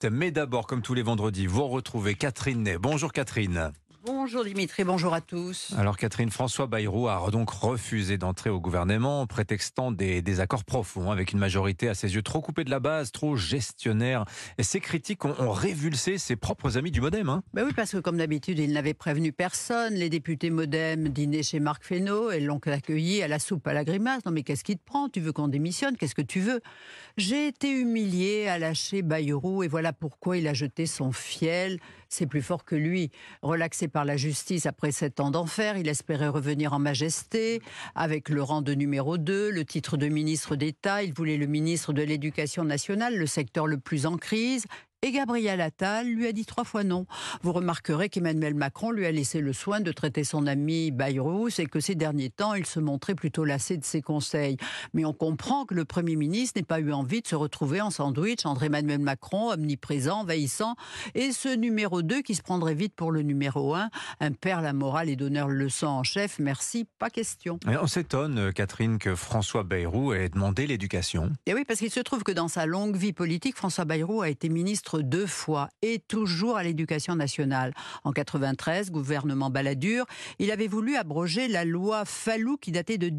Mais d'abord, comme tous les vendredis, vous retrouvez Catherine Ney. Bonjour Catherine. Bonjour Dimitri, bonjour à tous. Alors Catherine, François Bayrou a donc refusé d'entrer au gouvernement, prétextant des désaccords profonds avec une majorité à ses yeux trop coupée de la base, trop gestionnaire. Et ces critiques ont révulsé ses propres amis du Modem. Ben oui, parce que comme d'habitude, il n'avait prévenu personne. Les députés Modem dînaient chez Marc Fesneau et l'ont accueilli à la soupe à la grimace. Non mais qu'est-ce qui te prend? Tu veux qu'on démissionne? Qu'est-ce que tu veux? J'ai été humilié à lâcher Bayrou et voilà pourquoi il a jeté son fiel. C'est plus fort que lui. Relaxé par la justice après 7 ans d'enfer, il espérait revenir en majesté, avec le rang de numéro 2, le titre de ministre d'État. Il voulait le ministre de l'Éducation nationale, le secteur le plus en crise. Et Gabriel Attal lui a dit 3 fois non. Vous remarquerez qu'Emmanuel Macron lui a laissé le soin de traiter son ami Bayrou, et que ces derniers temps, il se montrait plutôt lassé de ses conseils. Mais on comprend que le Premier ministre n'ait pas eu envie de se retrouver en sandwich entre Emmanuel Macron, omniprésent, envahissant, et ce numéro 2 qui se prendrait vite pour le numéro 1, un père la morale et donneur le leçon en chef. Merci, pas question. Et on s'étonne, Catherine, que François Bayrou ait demandé l'éducation. Et oui, parce qu'il se trouve que dans sa longue vie politique, François Bayrou a été ministre 2 fois et toujours à l'Éducation nationale. En 93, gouvernement Balladur, il avait voulu abroger la loi Fallou qui datait de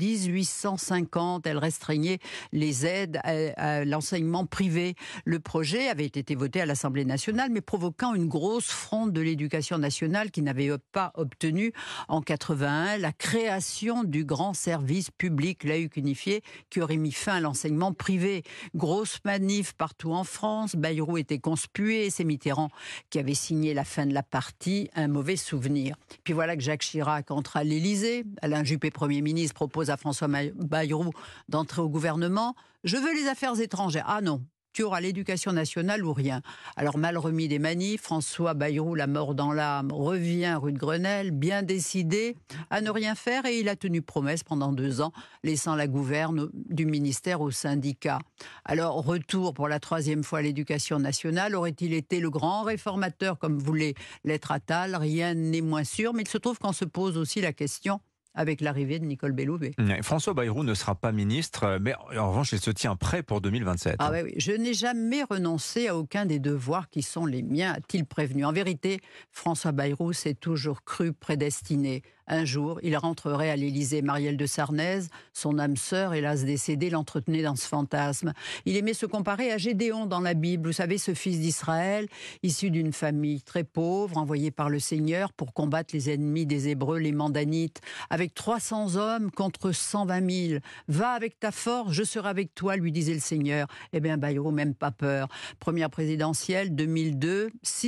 1850. Elle restreignait les aides à l'enseignement privé. Le projet avait été voté à l'Assemblée nationale, mais provoquant une grosse fronde de l'Éducation nationale qui n'avait pas obtenu en 81 la création du grand service public laïque unifié qui aurait mis fin à l'enseignement privé. Grosse manif partout en France. Bayrou était conspué. C'est Mitterrand qui avait signé la fin de la partie, un mauvais souvenir. Puis voilà que Jacques Chirac entre à l'Élysée. Alain Juppé, Premier ministre, propose à François Bayrou d'entrer au gouvernement. Je veux les affaires étrangères. Ah non, tu auras l'éducation nationale ou rien. Alors mal remis des manifs, François Bayrou, la mort dans l'âme, revient rue de Grenelle, bien décidé à ne rien faire et il a tenu promesse pendant 2 ans, laissant la gouverne du ministère au syndicat. Alors retour pour la 3e fois à l'éducation nationale, aurait-il été le grand réformateur comme voulait l'être Attal? Rien n'est moins sûr, mais il se trouve qu'on se pose aussi la question avec l'arrivée de Nicole Belloubet. François Bayrou ne sera pas ministre, mais en revanche, il se tient prêt pour 2027. Ah oui, je n'ai jamais renoncé à aucun des devoirs qui sont les miens, a-t-il prévenu. En vérité, François Bayrou s'est toujours cru prédestiné. Un jour, il rentrerait à l'Élysée. Marielle de Sarnez, son âme sœur, hélas décédée, l'entretenait dans ce fantasme. Il aimait se comparer à Gédéon dans la Bible. Vous savez, ce fils d'Israël, issu d'une famille très pauvre, envoyé par le Seigneur pour combattre les ennemis des Hébreux, les Mandanites, avec 300 hommes contre 120 000. Va avec ta force, je serai avec toi, lui disait le Seigneur. Eh bien, Bayrou, même pas peur. Première présidentielle, 2002,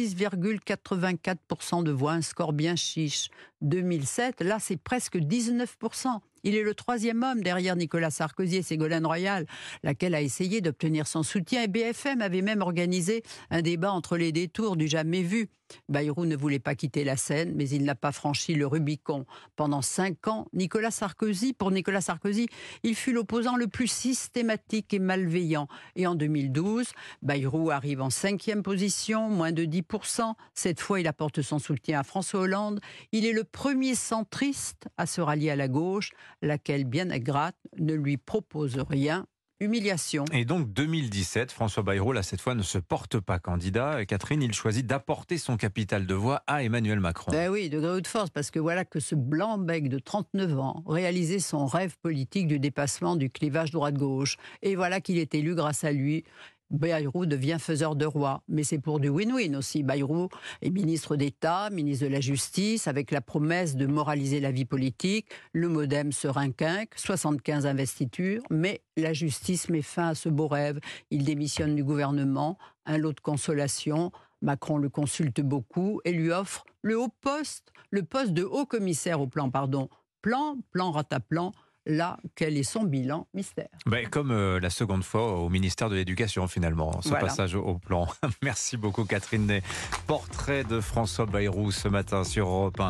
6,84% de voix, un score bien chiche. 2007, là, c'est presque 19%. Il est le 3e homme derrière Nicolas Sarkozy et Ségolène Royal, laquelle a essayé d'obtenir son soutien. Et BFM avait même organisé un débat entre les détours du jamais vu. Bayrou ne voulait pas quitter la scène, mais il n'a pas franchi le Rubicon. Pendant 5 ans, pour Nicolas Sarkozy, il fut l'opposant le plus systématique et malveillant. Et en 2012, Bayrou arrive en 5e position, moins de 10%. Cette fois, il apporte son soutien à François Hollande. Il est le premier centriste à se rallier à la gauche, laquelle, bien ingrate, ne lui propose rien. Humiliation. Et donc 2017, François Bayrou, là, cette fois, ne se porte pas candidat. Et Catherine, il choisit d'apporter son capital de voix à Emmanuel Macron. Ben oui, de gré ou de force, parce que voilà que ce blanc-bec de 39 ans réalisait son rêve politique du dépassement du clivage droite-gauche. Et voilà qu'il est élu grâce à lui. Bayrou devient faiseur de roi, mais c'est pour du win-win aussi. Bayrou est ministre d'État, ministre de la Justice, avec la promesse de moraliser la vie politique. Le Modem se rinquinque, 75 investitures, mais la justice met fin à ce beau rêve. Il démissionne du gouvernement, un lot de consolation. Macron le consulte beaucoup et lui offre le poste de haut commissaire au plan, plan rataplan. Là, quel est son bilan? Mystère. Comme la seconde fois au ministère de l'Éducation, finalement, ce passage au plan. Merci beaucoup, Catherine Ney. Portrait de François Bayrou ce matin sur Europe 1.